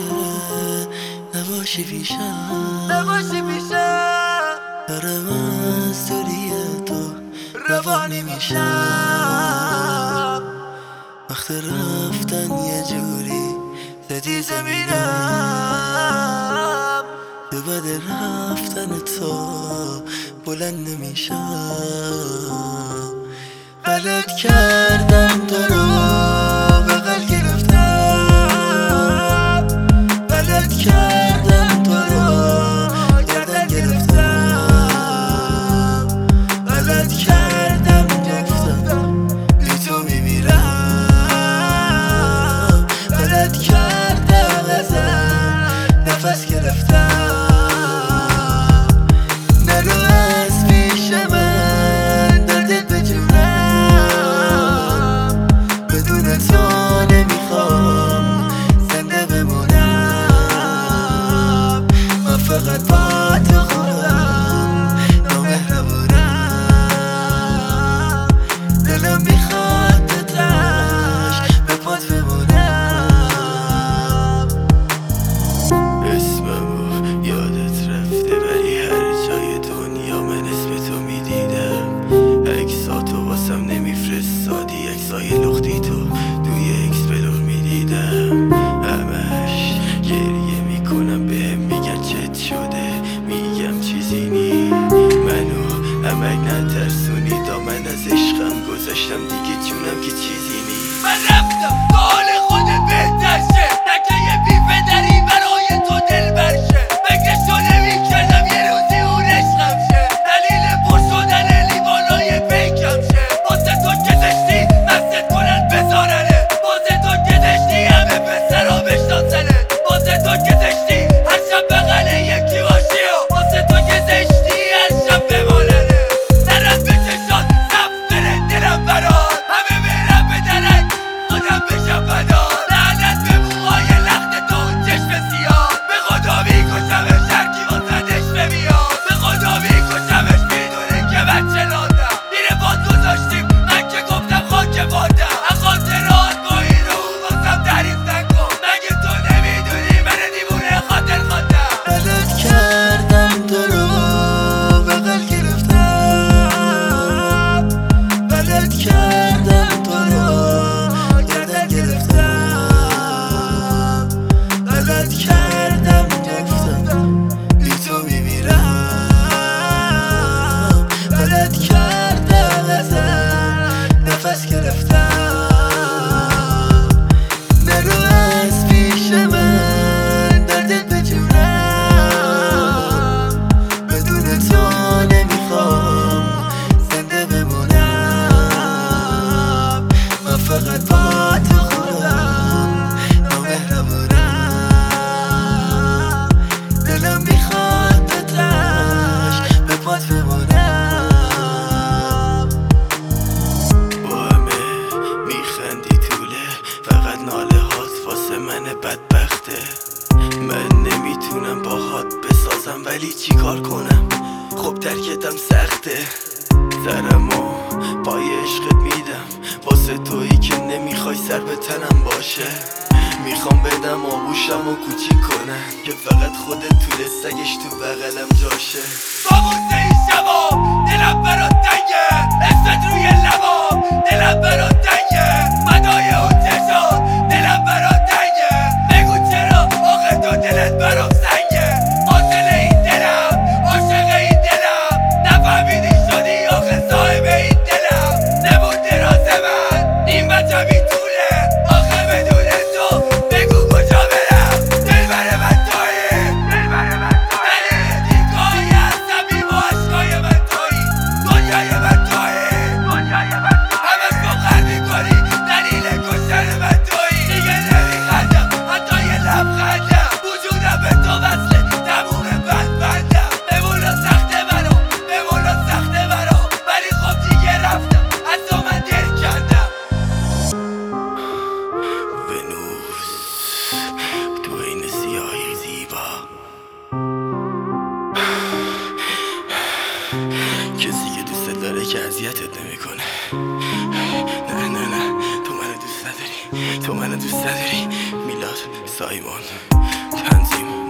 نباشی پیشم دارم از دوری تو روانی میشم. وقت رفتن یه جوری زدی زمینم، تو بعد رفتن تو بلند نمیشم. غلط کردم تو رو بغل گرفتم، غلط کردم تو رو گردن گرفتم، غلط کردم گفتم بی تو میمیرم، غلط کردم ازم نفس گرفتم. نرو از پیش من دردت بجونم، بدون تو نمیخوام زنده بمونم. من فقط با تو خودم نامهربونم، دلم میخواد تتش به پات بمونم. اسممو یادت رفته ولی هر جای دنیا من اسم تو میدیدم. عکساتو واسم نمیفرستادی، عکسای لختی تو توی اکسپلور میدیدم. همش گریه میکنم بهم میگن چت شده، میگم چیزی نی. منو همک نترسونی، دامن از عشقم گذاشتم دیگه جونم که چیزی نی. من رفتم تا حال خودت بهتر شه، نکه یه بی پدری برای تو دل برشه. فکرشو نمیکردم یه روزی اون عشقم شه، دلیل پر شدن لیوانای پیکم شه. واسه تو که دشتی مستت کنن بذارنه، واسه تو که دشتی همه پسرا بشناسنه، واسه تو که دشتی هر شب بغل یکی باشی و واسه تو که دشتی هر شب بماننه. سرت به چشات زب بره دلم برات، همه برم به درک خودم بشم فدا. لعنت به موهای لخت تو چشم سیاه، به خدا میکشمش هرکی واسدش نمیاد، به خدا میکشمش میدونه که بچه لادم. میره باد گذاشتیم من که گفتم خاک بادم، از خاطرات با این رو واسم تعریف نکن، مگه تو نمیدونی من دیوونه خاطر خواندم. غلط کردم تو رو بغل گرفتم، غلط کردم تو رو گردن گرفتم، غلط کردم گفتم بی تو میمیرم، غلط کردم ازم نفس گرفتم. نرو از پیش من دردت بجونم، بدون تو نمیخوام زنده بمونم. من فقط با تو خودم نامهربونم، دلم میخواد تتش به پات بمونم. با همه میخندی طوله، فقط ناله هات واسه من بدبخته. من نمیتونم باهات بسازم ولی چی کار کنم، خب ترکتم سخته. سرمو پای عشقت میدم واسه تویی که نمیخوای سر به تنم باشه. میخوام بدم آغوشم و کوچیک کنم که فقط خودت طول سگش تو بغلم جاشه. با بوسه این شبا دلم برات تنگه، اسمت روی لبام دلم برات تنگه، فدای اون چشات دلم برات تنگه. بگو چرا آخه تو دلت برام سنگه، قاتل این دلم عاشق این دلم، نفهمیدی شدی آخه صاحب این دلم. نمونده راز من این بچه میتونه، آخه بدون تو بگو کجا برم. دلبر من تویی، دلیل دیگاهی هستم بی با عشقای من تویی، دنیای من تویی، همش بخر میکنی دلیل کشتن من تویی. دیگه نمیخندم حتی یه لبخندم، وجودم به تو وصله تموم بندم. بمونا سخته برام ولی خب دیگه رفتم از تو من دل کندم. ونوس تو این سیاهی زیبا، کسی که دوست داره که اذیتت نمیکنه. نه تو منو دوست نداری، میلاد سایمون. تنظیم